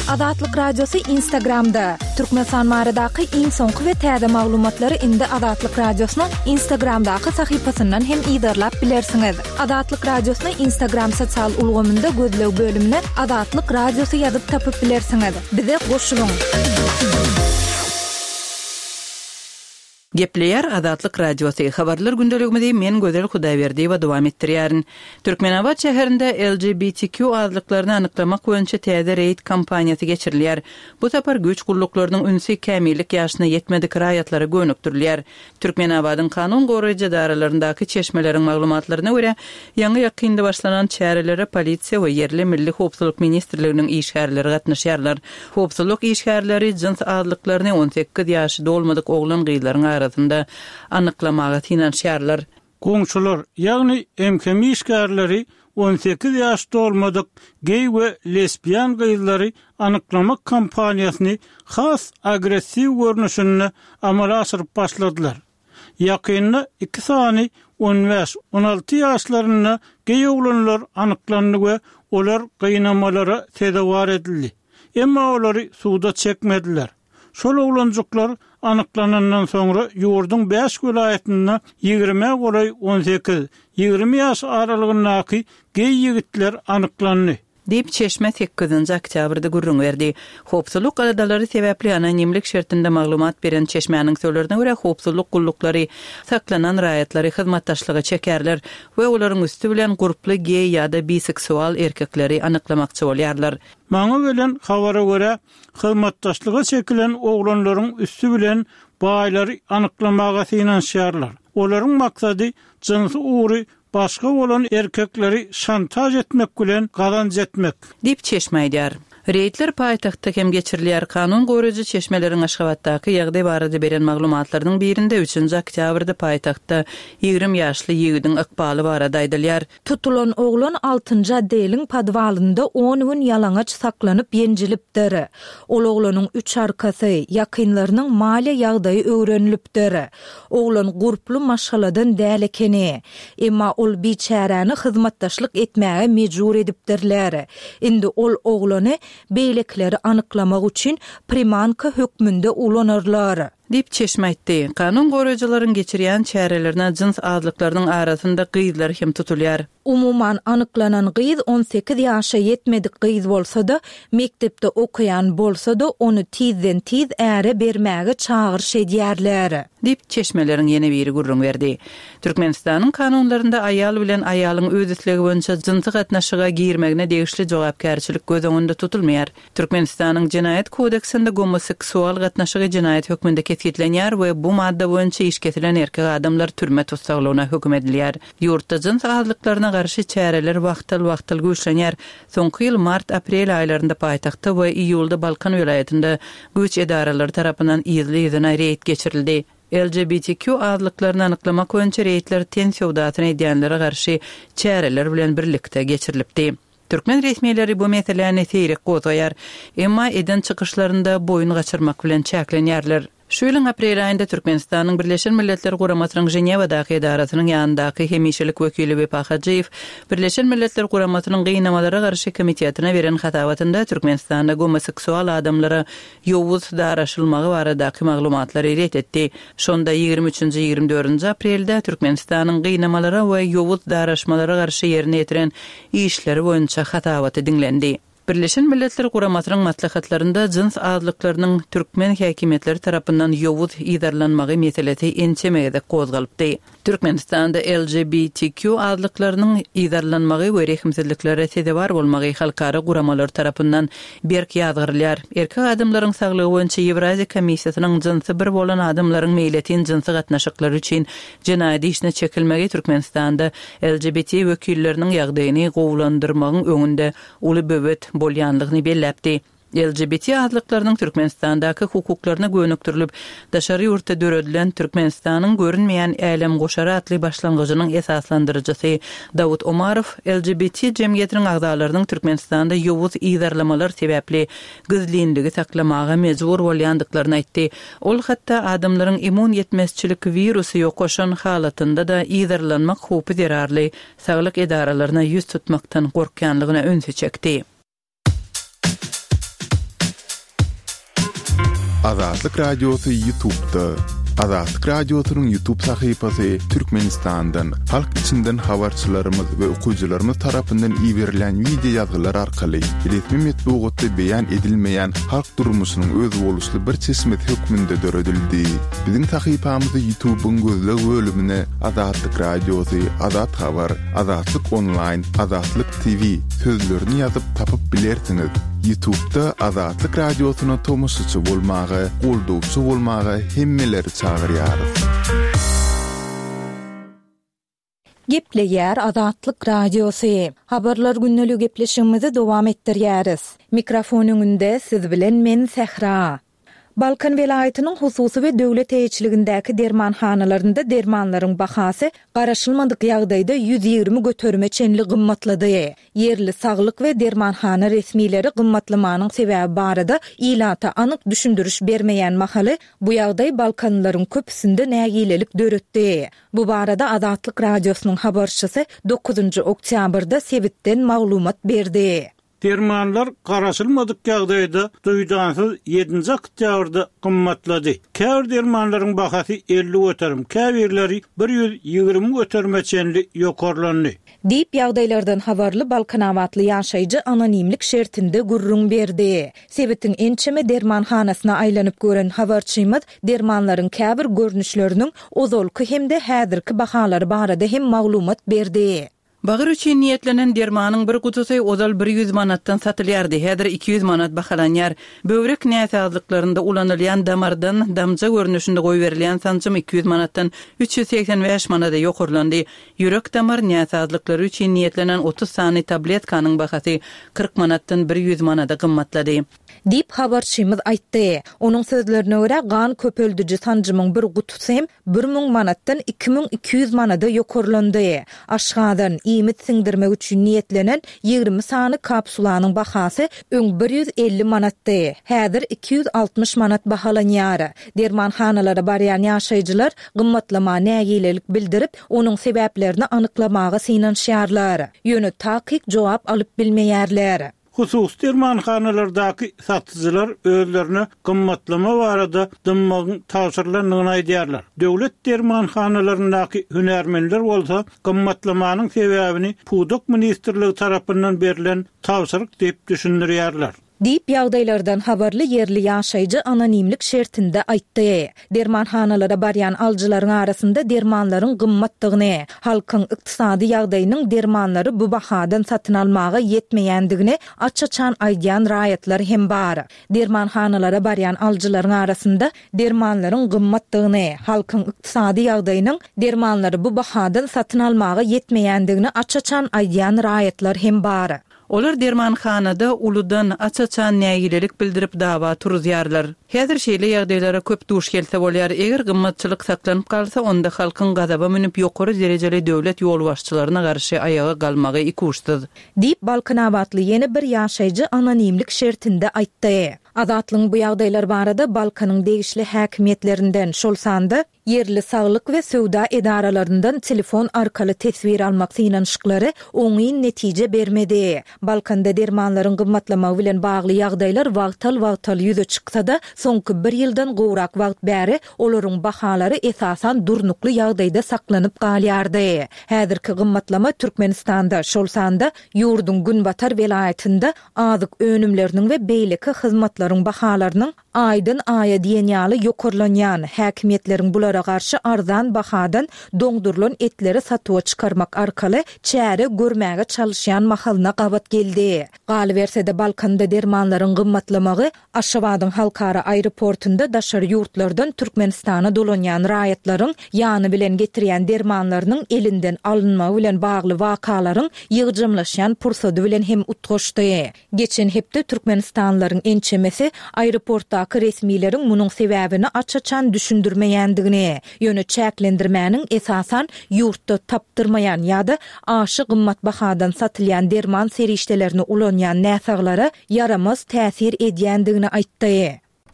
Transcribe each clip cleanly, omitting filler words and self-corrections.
Azatlyk Radiosu Instagramda. Türkmenistan maradaky iň soňky we täze maglumatlary indi Azatlyk Radiosynyň Instagramdaky sahypasyndan hem ýerlap bilersiňiz. Azatlyk Radiosynyň Instagram sosial ulgamynda gözlew bölümine Azatlyk Radiosu ýazyp tapyp bilersiňiz. Bize goşulyň. Gepleyer Azatlyk Radiosu habarlar gündeliginde men Gözel Hudaýberdi we dowam etdirýärin. Türkmenabad şäherinde LGBTQ azlyklaryny anyklamak boýunça täze reýt kampaniýasy geçirilýär. Bu tapar güç gulluklarının ünsi kämillik ýaşyna ýetmedik raýatlary gönükdirýär. Türkmenabadyň kanun goraýjy daralaryndaky çeşmeleriň maglumatlaryna görä, ýangy ýakynda başlanan çärelere polisiýa we yerli milli howpsuzlyk ministrliginiň işgärleri gatnaşýarlar. Howpsuzlyk işgärleri jins azlyklaryny 18 ýaşy dolmadyk oglan gyýlaryň arasında anyklamaga tinanşýarlar. Goňçular, ýagny MKM işgärleri 18 ýaş dolmadyk gey we lesbian gyýlary anyklamak kampaniýasyny has agressiw görnüşinde amala asyryp başladylar. Ýakynda 2 sany 15-16 ýaşlaryna gey oglanlar anyklandy we olar gynamalara tedawar edildi. Emma olary suda çekmediler. Şol oglanjyklar anyklanandan soňra ýurduň 5 welaýetinde 20 goraý 18-20 ýaş aralygyndaky gey ýigitler anyklandy. Dip Çeşme 8 oktýabrda gurrun berdi. Howpsuzlyk galadalary sebäpli anonimlik şertinde maglumat beren Çeşme'niň söýlerine görä howpsuzlyk gulluklary saklanan raýatlary hyzmatdaşlygy çekerler we olaryň üstü bilen guruply gey ýa-da biseksual erkekleri anyklamakçy bolýarlar. Maňa gelen habara görä hyzmatdaşlygy çekilen oglanlaryň üstü bilen baýlary anyklamaga tinanşýarlar. Olaryň maksady jinsy uğry başga bolan erkekleri şantaj etmek bilen gazanç etmek. Dip Çeşme aýdýar. Reýtler paýtagtda hem geçirilýär kanun goraýjy çeşmeleriň Aşgabatdaky ýagdaý barada beren maglumatlarynyň birinde 3 oktýabrda paýtagtda 20 ýaşly ýigidiň ykbaly barada aýdylýar. Tutulan oglan 6-njy adelyň padwalynda 10 gün ýalаңaç saklanyp ýenjilipdir. Ol oglanyň 3 arkasy ýakynlarynyň maliýe ýagdaýy öwrenilipdir. Oglan guruply maşgaladan däl ekeni, emma ol biçäräni hyzmatdaşlyk etmäge mejbur edipdirler. Indi ol oglany beýlekleri anyklamak üçin primanka hökmünde ulanarlar. Dip Çeşme aýtdy. Kanun goraýjylaryň geçirýän çärelerine jins azlyklarynyň arasynda gyýlar hem tutulýar. Umuman anyklanan gyýz 18 ýaşa ýetmedik gyýz bolsa-da, mektepde okuyan bolsa-da onu tizden tiz äre bermäge çağırş edýärler. Dip Çeşmeleriň ýene biri gurrun berdi. Türkmenistanyň kanunlarynda aýal bilen aýalyň öz isligi boýunça jinsy gatnaşyga girmegine degişli jogapkärçilik göz öňünde tutulmaýar. Türkmenistanyň Jinayet kodeksinde homoseksual gatnaşygy jinayet hökmünde ketgilenýär we bu madda boýunça iş ketilen erkek adamlar türme tutsaglygyna hökm edilýär. Ýurtda jins azlyklaryna garşy çäreler wagtal güýçlenýär. Soňky ýyl mart-aprel aýlarynda paýtagtda we iýulda Balkan welaýetinde güç edaralary tarapyndan ýyly reýt geçirildi. LGBTQ azlyklaryny anyklamak boýunça reýtler tensiýowdatyny edýänlere garşy çäreler bilen birlikde geçirilipdi. Türkmen resmiýetleri bu meseleni teýrik goýýar, emma eden çykyşlarynda boyun gaçyrmak bilen çäklenýärler. Şu ýylyň aprel aýynda Türkmenistanyň Birleşen Milletler Guramatynyň Ženewadaky edaratynyň ýanyndaky hemişelik wekili Bepa Hajiýew Birleşen Milletler Guramatynyň gynamalary garşy komitetine beren hatawatynda Türkmenistanda homoseksual adamlara ýowuz daraşylmagy baradaky maglumatlary ýet etdi. Şonda 23-24 aprelde Türkmenistanyň gynamalary we ýowuz daraşmalary garşy ýerine ýetiren işleri boýunça hatawaty diňlendi. Birleşen Milletler Guramatynyň maslahatlarynda jins azlyklarynyň türkmen häkimetleri tarapyndan ýowuz ýydarlanmagy meselesi ençemede gozgalypdy. Türkmenistanda LGBTQ azlyklarynyň ýydarlanmagy we rehimsizliklere tedawar bolmagy halkara guramalar tarapyndan berk ýazgyrylýar. Erkek adamlaryň saglygy boýunça Ewraziýa komissiýasynyň jinsy bir bolan adamlaryň meýletin jinsy gatnaşyklary üçin jinayet işine çekilmegi Türkmenistanda LGBT wekilleriniň ýagdaýyny gowlandyrmagyň öňünde uly böwet bolýanlygyny belläpdi. LGBT azlyklarynyň Türkmenistandaky hukuklaryna gönükdirilip, daşary ýurtda döredilen Türkmenistanyň görünmeýän äለም goşary atly başlangyjynyň esaslandyrjysy Dawud Omarow LGBT jemgyýetiniň agdalarynyň Türkmenistanda ýowuz ýydarlamalar sebäpli gizlindigi saklamaga mejbur bolýandyklaryny aýtdy. Ol hatda adamlaryň immun ýetmezçilik wirusy ýokaşan halatynda da ýydarlanmak howpy zerarly saglyk edaralaryna ýüz tutmakdan gorkanlygyna öňse çekdi. Azatlyk Radiosu YouTube'da. Azatlyk Radiosu'nun YouTube sayfasy Türkmenistan'dan, halk içinden habarçylarymyz we okuyjylarymyz tarapyndan ýiberilen video ýazgylar arkaly resmi metbuatda beýan edilmeýän halk durmuşynyň öz boluşly bir çeşmet hökmünde döredildi. Biziň sayfamyzy YouTube'un gözleg bölümine Azatlyk Radiosu, Azat Habar, Azatlyk Online, Azatlyk TV sözlerini ýazyp tapyp bilersiňiz. YouTube'da Azatlyk Radiosu'na tomusçy bolmagy, goldowçy bolmagy hemmeleri çağırýar. Gepleýär Azatlyk Radiosu. Habarlar günnäli gepleşigimizi dowam etdirýäris. Mikrofonuňynda siz bilen men Sehra. Balkan welaýatynyň hususy we döwlet eýçiligindäki dermanhanalarynda dermanlaryň bahasy garaşylmadyk ýagdaýda 120 götürme çenli gymmatlady. Yerli saglyk we dermanhana resmileri gymmatlamanyň sebäbi barada ilata anyk düşündürüş bermeýän mahaly bu ýagdaý Balkanlaryň köpüsinde nägilelik döretdi. Bu barada Azatlyk Radiosynyň habarçysy 9 oktýabrda Sebitden maglumat berdi. Dermanlar garaşylmadyk ýagdaýda duýdansyz 7-nji oktýabrda gymmatlady. Käbir dermanlaryň bahasy 50 götürüm, käbirleri 120 götürme çenli ýokarlandy. Diýip ýagdaýlardan habarly Balkan awatly ýaşaýjy anonimlik şertinde gurrun berdi. Sebitiň ençeme dermanhanasyna aýlanyp gören habarçymyz dermanlaryň käbir görnüşleriniň ozolky hemde häzirki bahalary barada hem maglumat berdi. Bagyr üçin niýetlenen dermanyň bir kutusy ozal 100 manatdan satylýardy. Häzir 200 manat bahalanýar. Böwrek näsazlyklarynda ulanylýan damardan damja görnüşinde goýberilýän sanjym 200 manatdan 385 manata ýokurlandy. Ýürek damar näsazlyklary üçin niýetlenen 30 sany tabletkanyň bahasy 40 manatdan 100 manata gymmatlady. Dip habarçymyz aýtdy. Onuň sözlerine görä gan köpöldüji sanjymyň bir gutusy 1000 manatdan 2200 manata ýokurlandy. Aşgadan ýmit siňdirmek üçin niýetlenen 20 sany kapsulanyň bahasy öň 150 manatdy. Häzir 260 manat bahalanýar. Dermanhanalara barýan ýaşaýjylar gymmatlama nägilelik bildirip, onuň sebäplerini anyklamagy synanýarlar. Ýöne takyk jogap alyp bilmeýärler. Husus dermanhanalardaky satyjylar özlerini gymmatlama barada dymmagyň täsirlendigini aýdýarlar. Döwlet dermanhanalaryndaky hünärmenler bolsa gymmatlamanyň sebäbini Pudok ministrligi tarapyndan berilen täsirlik diýip düşündirýärler. Diýip ýagdaýlardan habarly yerli ýaşaýjy anonimlik şertinde aýtdy. Dermanhanalara barýan aljylaryň arasynda dermanlaryň gymmatdygyny, halkyň ykdysady ýagdaýynyň dermanlary bu bahadan satyn almagy ýetmeýändigini açaçan aýdýan raýatlar hem bar. Dermanhanalara barýan aljylaryň arasynda dermanlaryň gymmatdygyny, halkyň ykdysady ýagdaýynyň dermanlary bu bahadan satyn almagy ýetmeýändigini açaçan aýdýan raýatlar hem bar. Olar dermanhanada uludan açaçan nägilelik bildirip dawa turýarlar. Häzir şeýle ýagdaýlara köp duş gelse bolýar. Eger gymmatçylyk saklanyp kalsa, onda halkyň gazaba minip ýokary derejeli döwlet ýolbaşçylaryna garşy ayaga galmagy ikuşdyr. Diýip Balkan awatly ýene bir ýaşaýjy anonimlik şertinde aýtdy. Azatlyň bu ýagdaýlar barada Balkanyň degişli häkimiýetlerinden şolsandy, yerli saglyk we söwda edaralaryndan telefon arkaly tesbir almak synanyşyklary oňy netije bermedi. Balkanda dermanlaryň gymmatlamagy bilen bagly ýagdaýlar wagtal ýüze çyksa-da, soňky 1 ýyldan gowrak wagt bäri olaryň bahalary esasan durnukly ýagdaýda saklanyp galýardy. Häzirki gymmatlama Türkmenistanda şolsanda ýurdun Günbatar welaýatynda azyk önümleriniň we beýleki hyzmatlaryň bahalarynyň aýdyn aýa diýen ýaly ýokurlanýan häkimiýetleriň bulara garşy arzan bahadan doňdurulan etleri satywa çykarmak arkaly çäre görmäge çalışýan mahalyna gabat geldi. Galy bersede Balkanda dermanlaryň gymmatlamagy Aşgabatyň halkara aeroportunda daşary ýurtlardan Türkmenistana dolanýan raýatlaryň ýany bilen getirýän dermanlarynyň elinden alınmagy bilen bagly wakalaryň ýygjymlaşýan pursady bilen hem utgoşdy. Geçen hepde Türkmenistanlaryň ençemesi aeroportdaky resmiýetiň munyň sebäbini açaçan düşündirmeýändigini, ýöne çäklendirmäniň esasan ýurtda tapdyrmaýan ýa-da aşy gymmat bahadan satylýan derman serişdelerini ulanýan näsaglara yaramaz täsir edýändigini aýtdy.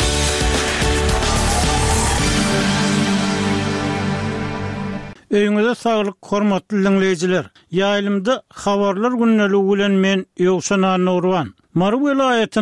Öňüňizde saglyk, hormatly dinleýijiler. Ýaýlymda habarlar günnäli bilen men Ýowşan Nurwan. Mary welaýatyny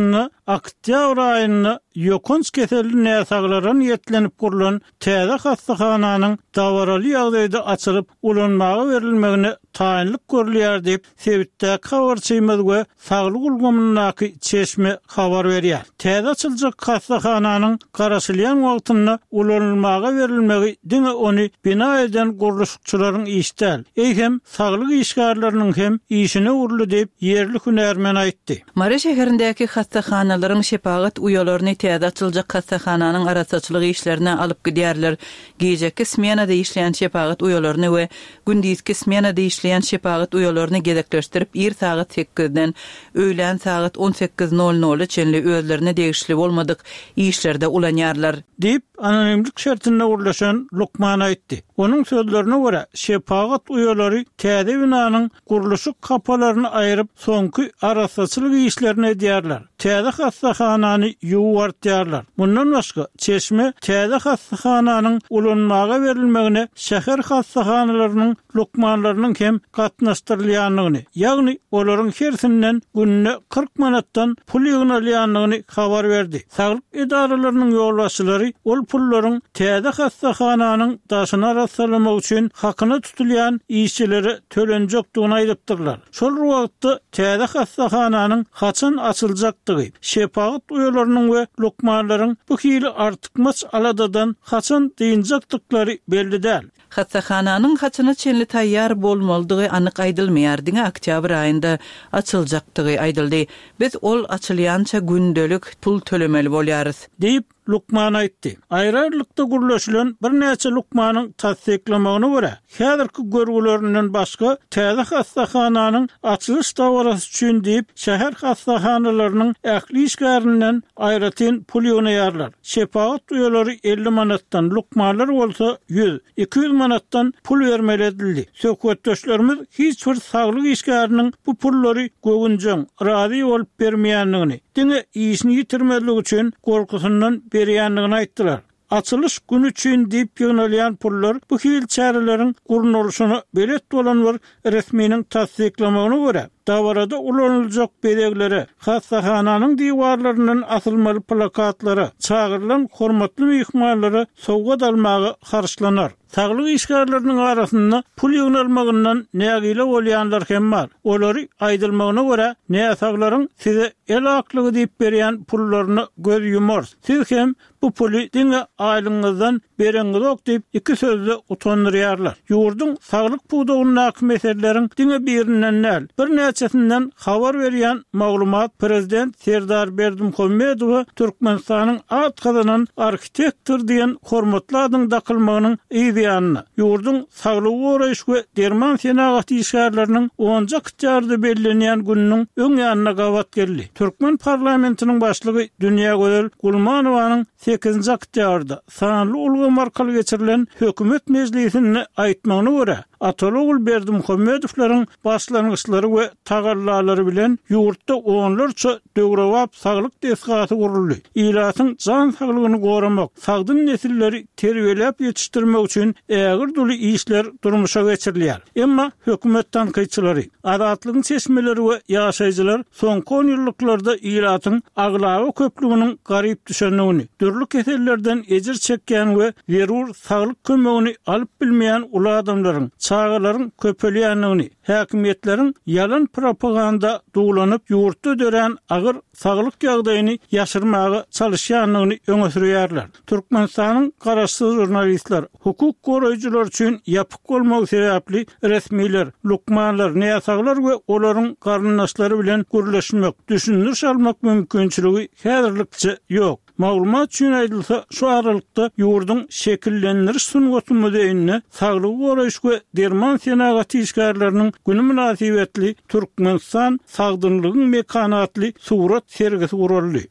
oktyabr aýynda ýokunç keselli näsaglaryň ýetlenip gurulan täze hastahananyň dawaraly ýagdaýda açylyp ulanmagy berilmegine taýynlyk görülýär diýip Sebitde habarçymyz we Saglyk Ulgamynyňky çeşme habar berýär. Täze açyljak hastahananyň garaşylýan wagtynda ulanmagy berilmegi diňe ony bina eden guruluşçylaryň işdäl, hem saglyk işgärleriniň hem işine urly diýip yerli hünärmen aýtdy. Mara şäherindäki hastahanalaryň şepagat uýalaryny täze açyljak hastahananyň araççylyk işlerine alyp gidýärler. Gejeki smenada işleýän şepagat uýalaryny we gündizki smenada işleýän şepagat uýalaryny gedekleşdirip 1 saat 8-den öýlen saat 18:00 çenli özlerine degişli bolmadyk işlerde ulanýarlar diýip anonimlik şertinde urlaşan Lukman aýtdy. Onun sözlerine göre şepagat uýalary täze binanyň guruluşy kapalaryny aýryp soňky araççylyk işlerini edýärler. Täze hastahanany ýuwartýarlar. Bundan başga çeşme täze hastahananyň ulanmaga berilmegine şäher hastahanalarynyň lukmanlarynyň hem gatnaşdyrylýanlygyny, ýagny olaryň hersinden günne 40 manatdan pul ýygnalýanlygyny habar berdi. Saglyk edaralarynyň ýolbaşçylary ol pullaryň täze hastahananyň daşyna araçlamak üçin hakyna tutulýan işçilere tölenjekdigini aýdypdyrlar. Şol wagtda täze hastahananyň haçan açyljakdygy, şepagat uýalarynyň we lukmanlaryň bu hili artykmaç aladadan haçan diýinjakdyklary belli däl. Hastahananyň haçana çenli taýýar bolmalydygy anyk aýdylmaýar diňe oktyabr aýynda açyljakdygy aýdyldy. Biz ol açylýança gündelik pul tölemeli bolýarys diýip Lukman aýtdy. Aýrarlykda guruluşylan bir näçe lukmanyň tasdiklamagyna görä, häzirki görgülerinden başga täze hastahananyň açylyş dawarasy üçin diýip şäher hastahanalarynyň ähli işgärinden aýratyn pul ýygnarlar. Şepagat uýalary 50 manatdan, lukmanlar bolsa 100-200 manatdan pul bermeli edildi. Söhbetdeşlerimiz hiç bir saglyk işgäriniň bu pullary gögünjäň, razy bolup bermeýänligini, diňe işini ýitirmelik üçin gorkusundan berýänligini aýtdylar. Açılış günü üçin diýip ýygnalýan pullar bu hil çäreleriň gurunulşyny belet bolan bir resminiň tasdiklamagyna görä dawarada ulanıljak bedeglere, hastahananyň diwarlaryndan asylmaly plakatlara, çağırılan hormatly mehmanlara sowgat almagy harçlanar. Saglyk işgärleriniň arasynda pul ýygnalmagyndan nägile bolýanlar hem bar. Olary aýdylmagyna görä, näsaglaryň size el aklygy diýip berýän pullaryny göz ýumar. Siz hem bu puly diňe aýlyňyzdan bereňiz diýip iki sözle utandyrýarlar. Ýurdun saglyk puwdagynyň meseleleriň diňe birinden näl, bir näçesinden habar berýän maglumat prezident Serdar Berdimuhammedow Türkmenistanyň at kazanan arxitektor diýen hormatly adyň dakylmagynyň ýa ýurdun saglygy goraýyş we derman senagaty işgärleriniň 10-njy oktyabryda bellenýän gününiň öň ýanyna gawat geldi. Türkmen parlamentiniň başlygy Dünýä Gözel Gulmanowanyň 8-nji oktyabrda sanly ulga markaly geçirilen hökümet meclisine aýtmagyna görä, Atalogul Berdimuhammedowlaryň başlangyçlary we tagallalary bilen ýurtda onlarça döwrewap saglyk desgaty guruldy. Ilatyň jan saglygyny goramak, sagdyn nesilleri terbiýelep ýetişdirmek üçin ägir duly işler durmuşa geçirilýär. Emma hökümet tanqyçylary, adatlygyň çeşmeleri we ýaşaýjylar soňky 10 ýyllyklarda ilatyň aglawy köplüginiň garyp düşenligini, dürli kesellerden ejir çekýän we zerur saglyk kömegini alyp bilmeýän uly adamlaryň çağalaryň köpelýänligini, häkimetleriň yalan propaganda dugulanyp ýurtda dören agyr saglyk ýagdaýyny ýaşyrmagy çalışýanlygyny öňe sürýärler. Türkmenistanyň garaşsyz jurnalistler, hukuk goraýjylar üçin ýapyk bolmagy sebäpli resmiler, lukmanlar, näsaglar we olaryň garyndaşlary bilen gürleşmek, düşündiriş almak mümkinçiligi häzirlikçe ýok. Maglumat üçin aýdylsa, şu aralykda ýurdun şekillendiriş sungaty müdeýine saglygy goraýyş we derman senagaty işgärleriniň güni münasibetli Türkmenistan sagdynlygyň mekanatly surat sergisi guruldy.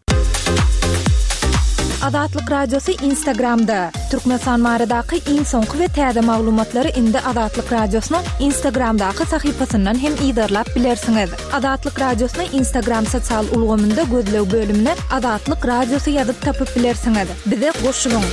Adatlyk radiosu Instagramda. Türkmenistan maradaky iň soňky we täze maglumatlary indi Adatlyk radiosynyň Instagramdaky sahypasyndan hem ýydarlap bilersiňiz. Adatlyk radiosyny Instagram sosial ulgamynda gözlew bölümine Adatlyk radiosu ýazyp tapyp bilersiňiz. Bize goşulyň.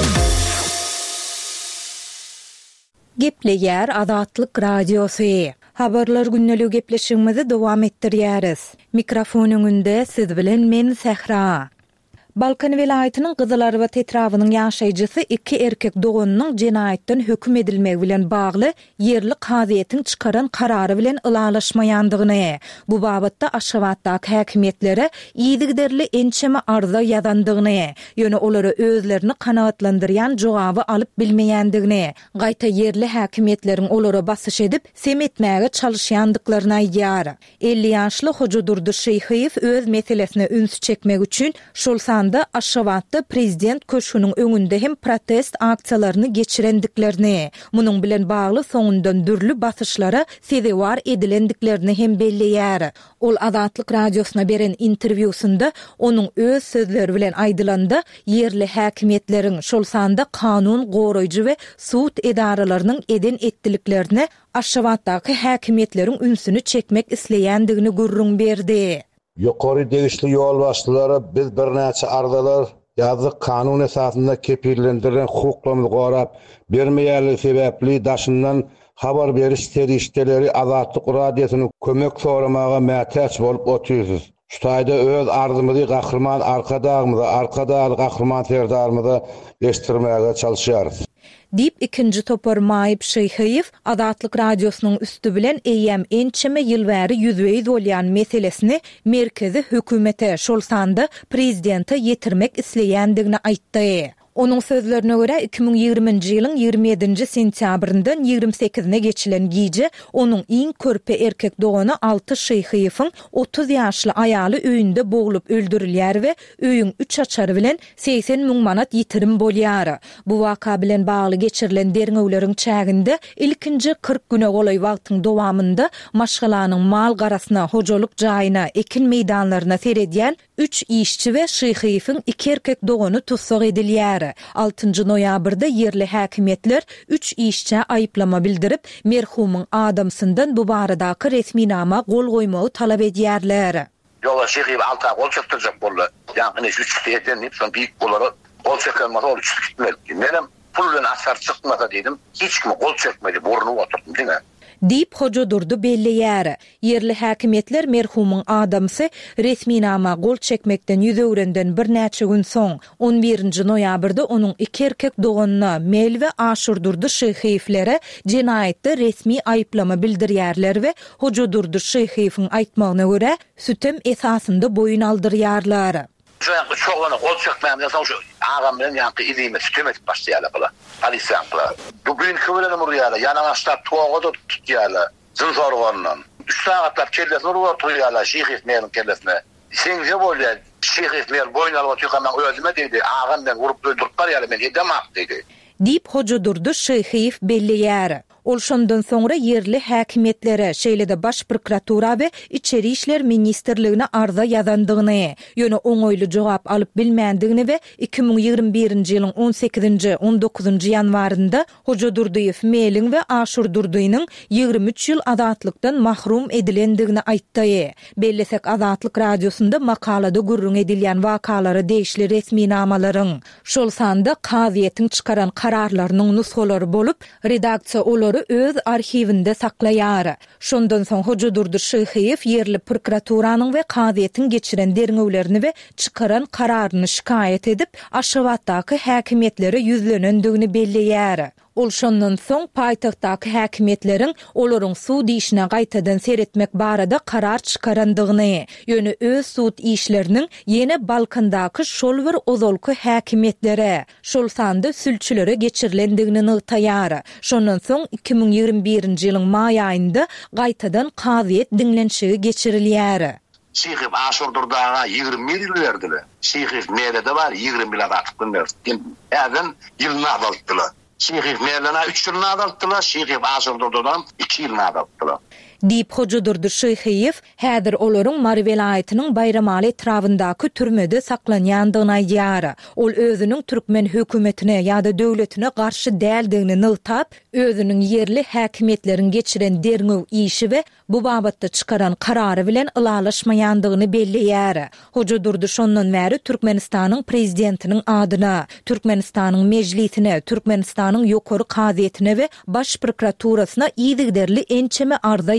Gepleýär Adatlyk radiosu. Habarlar günnälik gepleşigimizi dowam etdirýäris. Mikrofonuň önünde siz bilen men Sehra. Balkan welaýatynyň Gyzylary we Tetrawynyň ýaşaýjysy iki erkek dogunynyň jenaýetden hökm edilmegi bilen bagly yerli kaziýetiň çykaran karary bilen ylalaşmaýandygyny, bu babatda Aşgabatdaky häkimetlere ýygyderli ençeme arza ýazandygyny, ýöne olary özlerini kanagatlandyrýan jogaby alyp bilmeýändigini, gaýta yerli häkimetleriň olary basyş edip semetmäge çalyşýandyklaryny aýdýar. 50 ýaşly Hoca Durdy Şeýhiýew öz meselesine üns çekmek üçin şol Aşgabatda prezident köşküniň öňünde hem protest aksiýalaryny geçirendiklerini, munyň bilen bagly soňundan dürli basyşlara sebewar edilendiklerini hem belleýär. Ol Azatlyk radiosyna beren interwýusunda onuň öz sözleri bilen aýdylanda yerli häkimetleriň şol sanda kanun goraýjy we sud edaralarynyň eden etdiliklerini Aşgabatdaky häkimetleriň ünsüni çekmek isleýändigini gurrun berdi. Yukarı degişli yol başçıları biz bir näçe ardalar yazık kanun esasında kepirlendirilen hukuklarımızı gorap bermeýärligi sebäpli daşyndan habar beriş terişdeleri Azatlyk radiosynyň kömek soramaga mätäç bolup oturýarys. Şu taýda öz arzymyzy gahrman arkadagy gahrman serdarymyzy eşitdirmäge çalışýarys. Dip ikinci topar Maýyp Şeýhiýew Azatlyk radiosynyň üstü bilen eýem ençeme ýylbäri ýüzbeýiz bolýan meselesini merkezi hökümete şol sanda prezidente ýetirmek isleýändigini aýtdy. Onun sözlerine göre 2020-nji ýylyň 27-nji sentýabryndan 28-ne geçilen giýje onun iň körpe erkek dogany 6 Şeýhiýewiň 30 ýaşly aýaly öýünde boğulup öldürilýär we öýüň 3 açary bilen 80 000 manat ýitirim bolýar. Bu waka bilen bagly geçirilen derňewleriň çäginde ilkinji 40 güne golaý wagtyň dowamında maşgalanyň mal garasyna, hojalyk jaýyna, ekin meýdanlaryna seredýän 3 işçi we Şeýhiýewiň 2 erkek dogany tutsak edilýär. 6 noýabrda yerli häkimetler 3 işçi aýyplama bildirip merhumyň adamsyndan bu baradaky resmi nama gol goýmagy talap edýärler. Yola Şeýhiýew alta gol çekdirjek boldy. Ýani 3 diýen hepsi büyük bolary gol çekmeli ol çekmeli. Menem pul bilen asar çykmasa dedim. Hiç kim gol çekmedi, boruny oturdum diňe. Dip Hoca Durdy belleýär. Yerli häkimetler merhumyň adamsy resmi nama gol çekmekden ýüzörenden bir näçe gün soň 11-nji noýabrda onuň 2 erkek doganyna Mel we Aşur Durdy Şeýhiýewlere jenaýetde resmi aýyplama bildirýärler we Hoca Durdy Şeýhiýewiň aýtmagyna görä sütem esasynda boyun aldyrýarlar. Çok ona gol çekmem ya şu ağam bilen yankı izime sütem etip başlaýarlar bula. Alisampla. Bu gün kıvılanı muruyarlar. Yanaşlar tuğağı da tutuyarlar. Zınzor varından. 3 saatlar kellesine oturuyarlar. Şeýhiýew merin kellesine. Senje bolýar. Şeýhiýew mer boynalyp oturýan özüme dedi. Ağam ben vurup öldürip barýar men edemak dedi. Dip Hoca Durdy Şeýhiýew belleýär. Ol şondan soňra yerli häkimetlere, şeýlede baş prokuratura we içeri işler ministrligine arza ýazandygyny, ýöne oňoýly jogap alyp bilmändigini we 2021-nji ýylyň 18-nji 19-njy ýanwarynda Hoca Durdyýew Meliň we Aşur Durdyňyň 23 ýyl azatlykdan mahrum edilendigini aýtdy. Bellesek Azatlyk radiosunda makalada gurrun edilýän wakalary değişli resmi namalaryň şol sanda kaziýetiň çykaran kararlarynyň nusxalary bolup redaksiýa olary öz arhivinde saklaýar. Şondan soň Hoca Durdy Şeýhiýew yerli prokuraturanyň we kaziýetiň geçiren derňewlerini we çykaran kararyny şikaýet edip Aşgabatdaky häkimetlere ýüzlenendigini belleýär. Ol şondan soň paýtagtdaky häkimetleriň olaryň sud işine gaýtadan seretmek barada karar çykarandygyny, ýöne öz sud işleriniň ýene Balkandaky şol bir ozalky häkimetlere, şol sanda sülçülere geçirilendigini nygtaýar. Şondan soň 2021-nji ýylyň maý aýynda gaýtadan kaziýet diňlenşigi geçirilýär. Şeýhiýew Aşur Durdyga 20 ýyl berdiler. Şeýhiýew Melede var 20 ýyl adatlyk berdi. Äden ýylyna adatlylar. Şeýhiýew Melena 3 ýylyna adatlylar, Şeýhiýew Aşur Durdydan 2 ýylyna adatlylar. Dip Hoca Durdy Şeýhiýew häzir olaryň Mary welaýatynyň Bayramaly etrawyndaky türmede saklanýandygyny aýdýar. Ol özüniň türkmen hökümetine ýa-da döwletine garşy däldigini nygtap, özüniň yerli häkimetleriň geçiren derňew işi we bu babatda çykaran karary bilen ylalaşmaýandygyny belleýär. Hoca Durdy şondan bäri Türkmenistanyň prezidentiniň adyna, Türkmenistanyň mejlisine, Türkmenistanyň ýokary kaziýetine we baş prokuraturasyna ýygyderli ençeme arza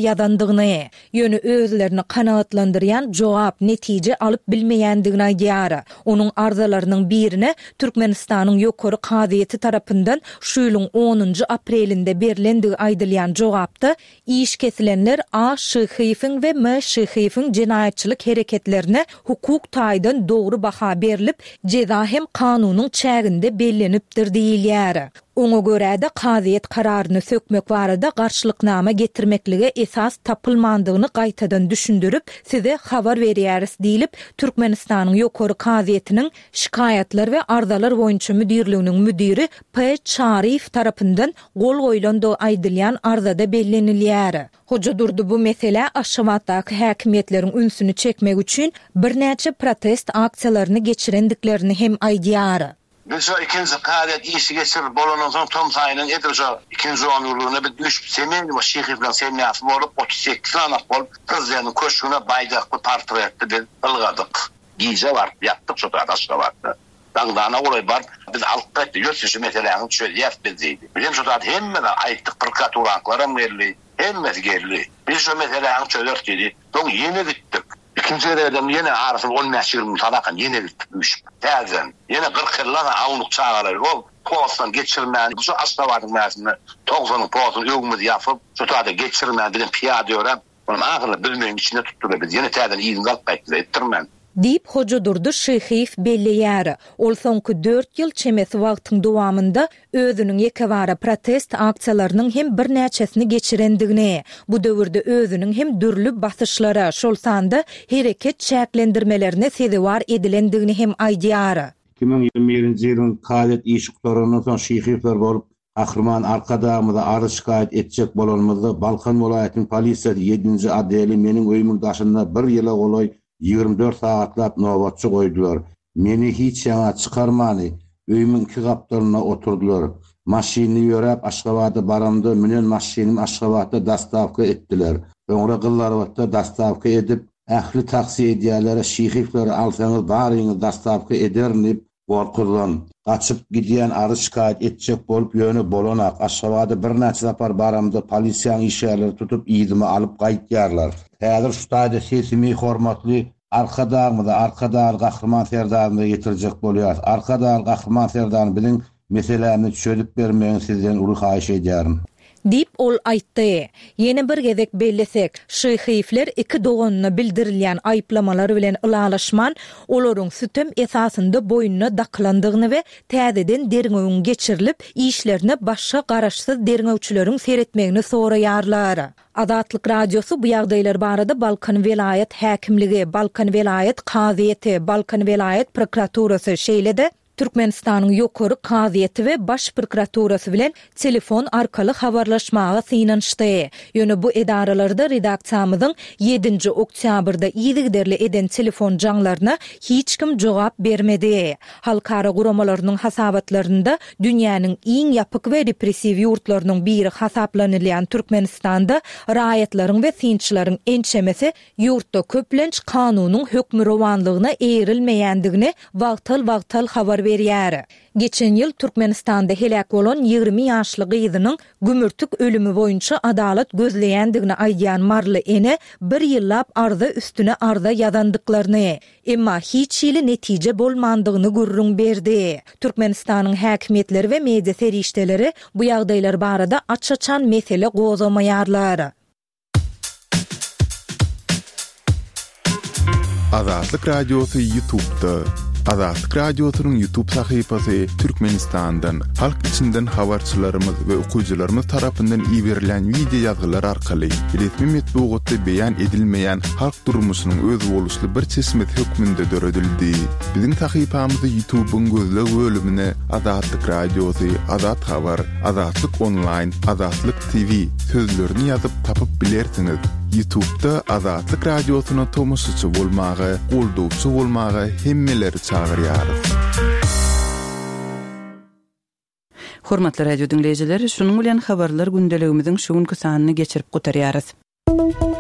yadandygyny, ýöne özlerini kanagatlandyrýan jogap netije alyp bilmeýändigini aýdýar. Onuň arzalarynyň birine Türkmenistanyň ýokary kaziýeti tarapyndan şu ýylyň 10 aprelinde berilendigi aýdylýan jogapda iş kesilenler A. Şyhyfyň we M. Şyhyfyň jinaýatçylyk hereketlerine hukuk taýdan dogry baha berilip, jeza hem kanunyň çäginde bellenipdir diýilýär. Oňa görä de kaziýet kararyny sökmek barada garşylyknama getirmekligi esas tapylmandygyny gaýtadan düşündirip size habar berýäris diýilip Türkmenistanyň ýokary kaziýetiniň şikaýatlar we arzalar boýunça müdirliginiň müdiri P. Çarif tarapyndan gol goýulan da aýdylýan arzada bellenilýär. Hoca durdu bu mesele Aşgabatdaky häkimetleriň ünsüni çekmek üçin bir näçe protest aksiýalaryny geçirendiklerini hem aýdýar. Biz o ikinci kadet işi geçirip bolanın son tom sayının edilce ikinci onurluğuna bir düşüp semen ve şehirden semiyası olup 38 anak olup kızlarının koşkuna baydaklı portretli bir ılgadık. Giyice var, yaptık şu da vardı. Dağdağına olay var. Biz alıp etti, görsüşü meselelerini şöyle yapbizeydi. Bizim şu da hemmeden ayıttık prokuraturantlara verili, hemmesi geldi. Biz şu meselelerini çözört dedi. Don yeni gittik. İkinci edem yine arasın 15 yılın tadakan yine gittik. Terzen. Yine 40 yıllara avunluk çağalar. O postan geçirmeyen, şu Aşgabat'ın meselini 90'ın postan övgümüzü yapıp şu da geçirmeyen dedim piyade öğren. Onun ağırlı bilmeyin içinde tuttular biz. Yine terden iyinin kalp ettirmen. Diýip hoca durdu Şyhyf belleýär. Ol soňky 4 ýyl çemesi wagtyň dowamında özüniň ýekewara protest aksiýalarynyň hem bir näçesini geçirendigini, bu döwürde özüniň hem dürlü basyşlara, şol sanda hereket çäklendirmelerine sebäp edilendigini hem aýdýar. 2021-nji ýylyň kadet işgalarynyň soň Şyhyfler bolup Ahriman arkadamyda arz şikayet etjek bolanmyzda Balkan welaýatynyň polisiýasy 7-nji adeli meniň öýümüň daşynda 1 ýyla golay 24 saatlap nöwetçi goýdular. Meni hiç ýaňa çykarmany, öýümüň iki gapdalyna oturdular. Maşyny ýörep Aşgabatda baramdy, menen maşynym Aşgabatda dastavka etdiler. Öňre Gyllarwatda dastavka edip, ähli taksi edýärlere Şyhyfleri alsaňyz baryňyz dastavka ederni gorkudan. Gaçyp gidýän arz şikayet etjek bolup ýöne bolanak. Aşgabatda bir näçe zapar baramdy, polisiýanyň işgärleri tutup ýygymy alyp gaýtýarlar. Häzir şu taýda sesimi hormatly arkada Gahryman Serdaryny getirjek bolýar. Arkada Gahryman Serdary bilen meselelerini çözüp bermegiňi sizden uly haýyş edýärim. Dip ol aýtdy. Ýene bir gezek bellesek, Şyhyfler iki doganına bildirilýän aýplamalary bilen ylalaşman, olaryň sütüm esasynda boýnuna daklandygyny we täzeden derňöwüň geçirilip, işlerini başga garaşsyz derňöwçüleriň seretmegini soraýarlar. Azatlyk radiosu bu ýagdaýlar barada Balkan welaýat häkimligi, Balkan welaýat kaziýeti, Balkan welaýat prokuraturasy şeýlede Türkmenistanyň ýokary kaziýeti we baş prokuraturasy bilen telefon arkaly habarlaşmaga synanşdy. Ýöne bu edaralarda redaksiýamyzyň 7-nji oktýabrda ýygyderli eden telefon jaňlaryna hiç kim jogap bermedi. Halkara guramalarynyň hasabatlarynda dünýäniň iň ýapyk we repressiw ýurtlarynyň biri hasaplanylýan Türkmenistanda raýatlaryň we synçylaryň ençemesi ýurtda köplenç kanunyň hökmü rowanlygyna erilmeýändigini wagtal habar berýär. Geçen ýyl Türkmenistanda helak bolan 20 ýaşly gyzynyň gümürtük ölümi boýunça adalet gözleýändigini aýdýan marly ene bir ýyllap arza üstüne arza ýazandyklaryny, emma hiç ýyly netije bolmandygyny gurrun berdi. Türkmenistanyň häkimetleri we media serişdeleri bu ýagdaýlar barada açaçan mesele gozamaýarlar. Azatlyk radiosu YouTube'da. Azatlyk radiosynyň YouTube sahypasy Türkmenistandan, halk içinden habarçylarymyz we okuwçylarymyz tarapyndan ýiberilen video ýazgylar arkaly resmi metbuatda beýan edilmeýän halk durmuşynyň öz boluşly bir çeşmet hökmünde döredildi. Biziň sahypamyzda YouTube'un gözleg bölümine Azatlyk radiosu, Azat habar, Azatlyk online, Azatlyk TV sözlerini ýazyp tapyp bilersiňiz. YouTube'da Azatlyk radiosyna tomoşçy bolmagy, goldowçy bolmagy hemmeleri çağırýar. Hormatly radio dinleýijiler, şunuň bilen habarlar gündeligimiziň şu günkü sanyny geçirip gutarýarys.